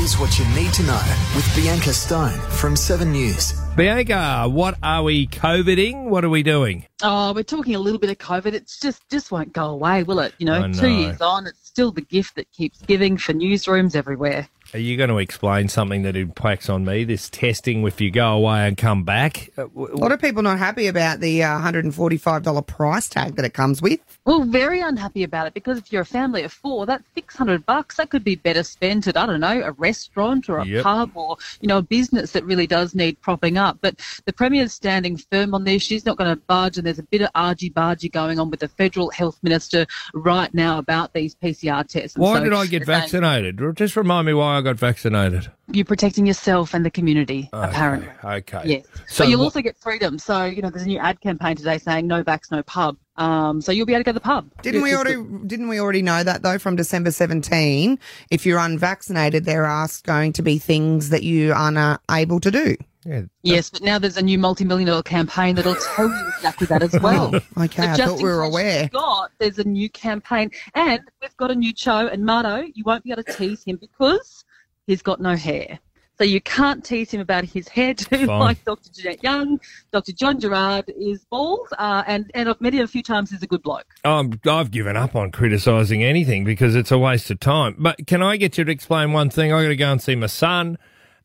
Here's what you need to know with Bianca Stone from 7 News. Bianca, what are we COVIDing? What are we doing? Oh, we're talking a little bit of COVID. It's just won't go away, will it? You know, I know. 2 years on, it's still the gift that keeps giving for newsrooms everywhere. Are you going to explain something that impacts on me, this testing if you go away and come back? A lot of people not happy about the $145 price tag that it comes with. Well, very unhappy about it because if you're a family of four, that's $600. That could be better spent at, I don't know, a restaurant or a pub or, you know, a business that really does need propping up. But the Premier's standing firm on this. She's not going to budge, and there's a bit of argy-bargy going on with the Federal Health Minister right now about these PCR tests. Why did I get vaccinated? Just remind me why I got vaccinated. You're protecting yourself and the community, apparently. Okay. Yes. So but you'll also get freedom. So, you know, there's a new ad campaign today saying no vax, no pub. So you'll be able to go to the pub. Didn't we already know that, though, from December 17? If you're unvaccinated, there are going to be things that you are not able to do. Yeah. Yes, but now there's a new multi-million-dollar campaign that'll tell you exactly that as well. Okay, I thought we were aware. There's a new campaign, and we've got a new Cho and Marto. You won't be able to tease him because he's got no hair. So you can't tease him about his hairdo like Dr. Jeanette Young. Dr. John Gerard is bald, and I've met him a few times. He's a good bloke. I've given up on criticising anything because it's a waste of time. But can I get you to explain one thing? I've got to go and see my son.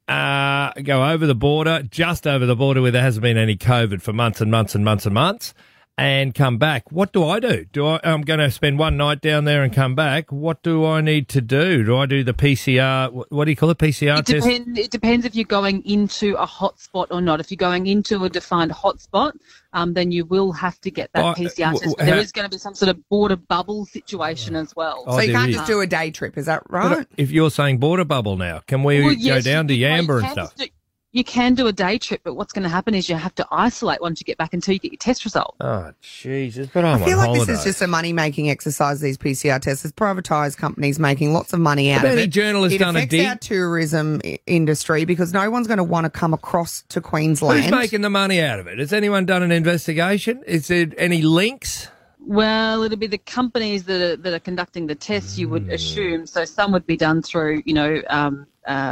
Go over the border, just over the border where there hasn't been any COVID for months and months and months and months, and come back. What do I do? I'm going to spend one night down there and come back. What do I need to do? Do I do the PCR? What do you call it? PCR test? It depends if you're going into a hotspot or not. If you're going into a defined hotspot, then you will have to get that PCR test. But there is going to be some sort of border bubble situation as well. So you can't just do a day trip, is that right? But if you're saying border bubble now, can we go down to Yamba and stuff? You can do a day trip, but what's going to happen is you have to isolate once you get back until you get your test result. Oh, Jesus. But I feel like this is just a money-making exercise, these PCR tests. There's privatised companies making lots of money out of it. Any journalist done a dig? It affects our tourism industry because no one's going to want to come across to Queensland. Who's making the money out of it? Has anyone done an investigation? Is there any links? Well, it'll be the companies that are conducting the tests, you would assume. So some would be done through, you know,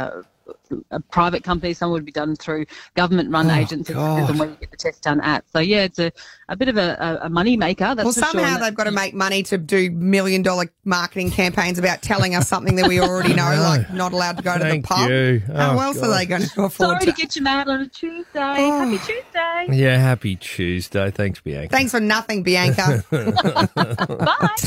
a private company, some would be done through government-run agencies, and where you get the test done at. So, yeah, it's a bit of a money maker. That's for somehow sure. They've got to make money to do $1 million marketing campaigns about telling us something that we already know, like not allowed to go to the pub. How else are they going to afford to get you mad on a Tuesday. Happy Tuesday. Yeah, happy Tuesday. Thanks, Bianca. Thanks for nothing, Bianca. Bye.